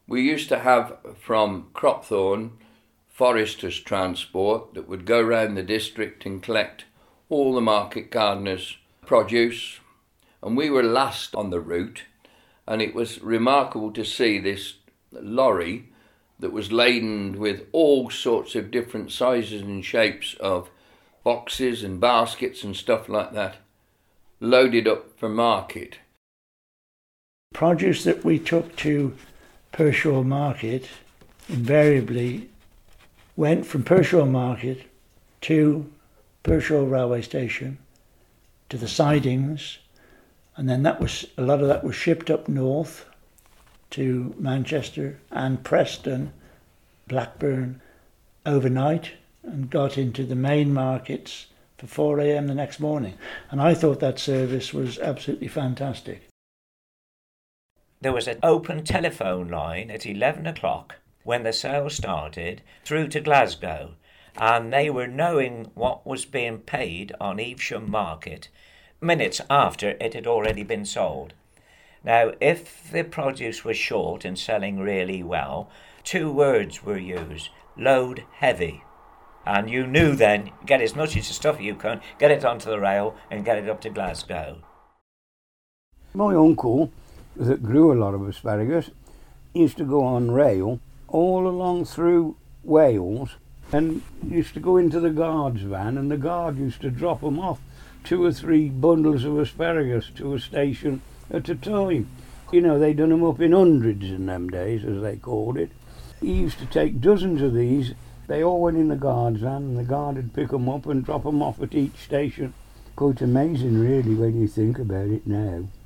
We used to have from Cropthorne foresters transport that would go round the district and collect all the market gardeners' produce, and we were last on the route, and it was remarkable to see this lorry that was laden with all sorts of different sizes and shapes of boxes and baskets and stuff like that, loaded up for market. Produce that we took to Pershore Market invariably went from Pershore Market to Pershore Railway Station to the sidings, and then a lot of that was shipped up north to Manchester and Preston, Blackburn overnight, and got into the main markets for 4 a.m. the next morning. And I thought that service was absolutely fantastic. There was an open telephone line at 11 o'clock when the sale started through to Glasgow, and they were knowing what was being paid on Evesham Market minutes after it had already been sold. Now, if the produce was short and selling really well, 2 words were used: load heavy. And you knew then, get as much of the stuff you can, get it onto the rail and get it up to Glasgow. My uncle, that grew a lot of asparagus, used to go on rail all along through Wales and used to go into the guard's van, and the guard used to drop them off 2 or 3 bundles of asparagus to a station at a time. You know, they done them up in hundreds in them days, as they called it. He used to take dozens of these. They all went in the guard's van, and the guard would pick them up and drop them off at each station. Quite amazing, really, when you think about it now.